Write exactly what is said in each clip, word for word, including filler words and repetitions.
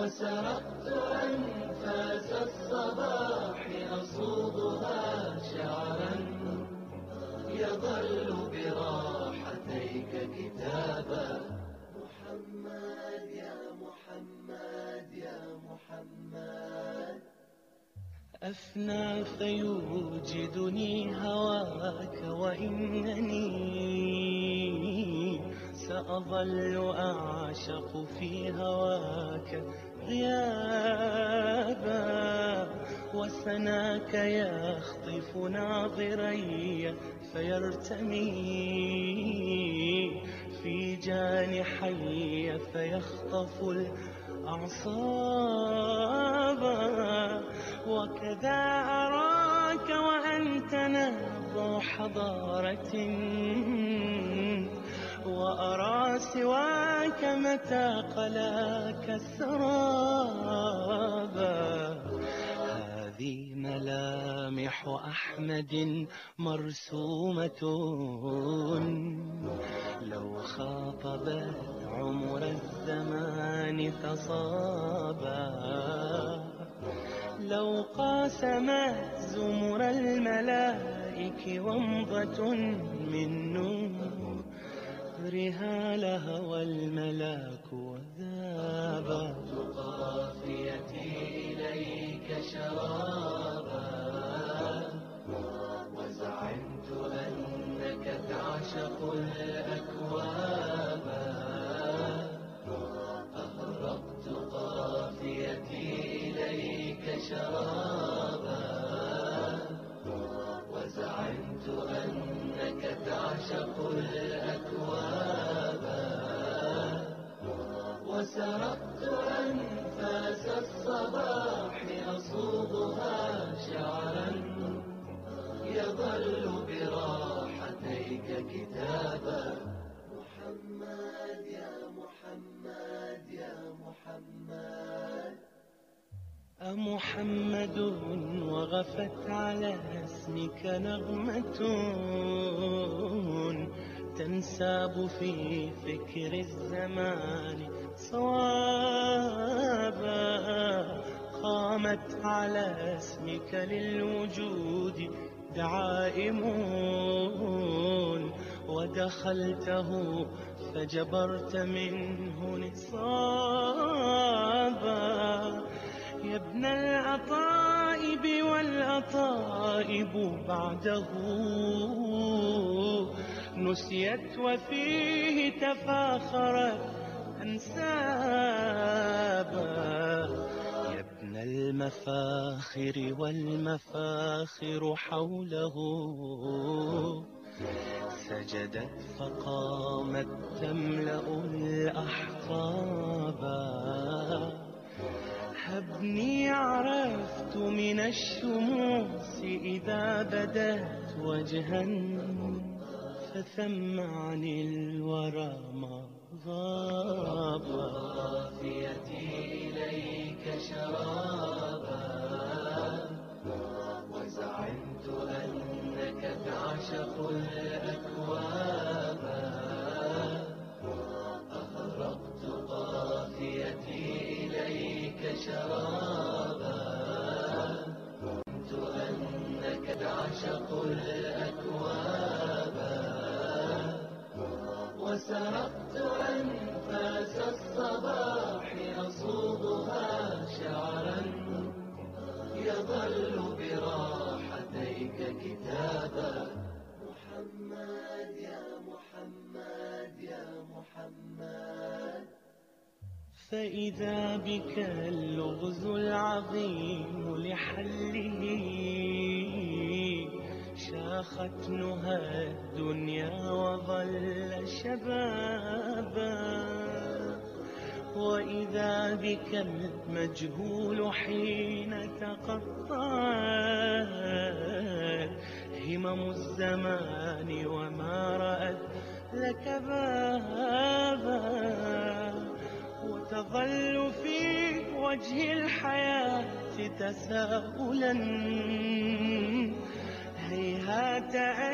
وسرقت أنفاس الصباح أصوغها شعرا يظل براحتيك كتابا. محمد يا محمد يا محمد. أفنى فيوجدني هواك وإنني سأظل أعشق في هواك غيابا، وسناك يخطف ناظري فيرتمي في جانحي فيخطف الأعصاب. وكذا أراك وأنت نبع حضارة، وأرى سواك متى قلاك السرابا. هذه ملامح أحمد مرسومة لو خاطبت عمر الزمان تصابا، لو قاسمت زمر الملائك ومضة من نورها لهوى الملاك وذابا. قافيتي إليك شرابا، وزعمت أنك تعشق الأكوابا. أغرقت قافيتي إليك شرابا، وزعمت أنك تعشق الأكوابا. وسرقت أنفاس الصباح أصوغها شعرا يظل براحتيك كتابا. محمد يا محمد يا محمد. أمحمد وغفت على اسمك نغمة تنساب في فكر الزمان صوابا. قامت على اسمك للوجود دعائم، ودخلته فجبرت منه نصابا. يا ابن الأطائب والأطائب بعده نسيت وفيه تفاخرت أنسابا. يا ابن المفاخر والمفاخر حوله سجدت فقامت تملأ الأحقابا. هبني عرفت من الشموس إذا بدت وجها فثم عن الورى ما غاب. قافيتي إليك شرابا، وزعمت أنك تعشق الأكوابا. أغرقت قافيتي إليك شرابا، وزعمت أنك تعشق الأكوابا. وسرقت أنفاس الصباح أصوغها شعرا يظل براحتيك كتابا. محمد يا محمد يا محمد. فإذا بك اللغز العظيم لحله شاخت نهى الدنيا وظل شبابا. وإذا بك المجهول حين تقطعت همم الزمان وما رأت لك بابا. وتظل في وجه الحياة تساؤلا هيهات أن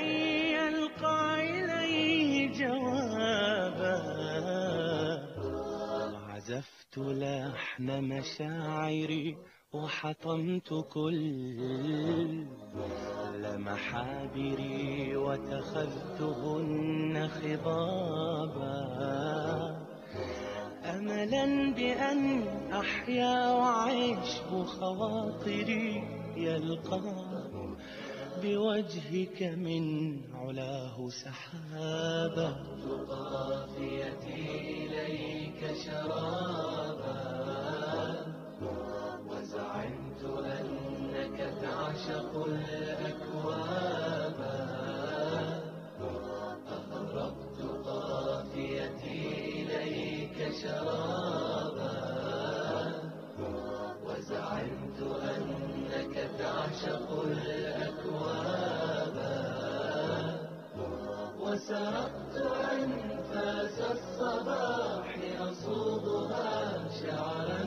يلقى إليه جوابا. عزفت لحن مشاعري وحطمت كل محابري واتخذتهن خضابا، أملا بأن أحيا وعيش خواطري يلقى بوجهك من علاه سحابا. قافيتي إليك شرابا وزعمت أنك تعشق الأكواب، أخرجت قافيتي إليك شرابا وزعمت أنك تعشق الأكواب، وسرقت أنفاس الصباح أصوغها شعرا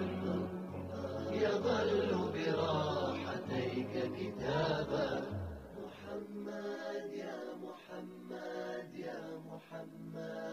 يظل براحتيك كتابا. محمد يا محمد يا محمد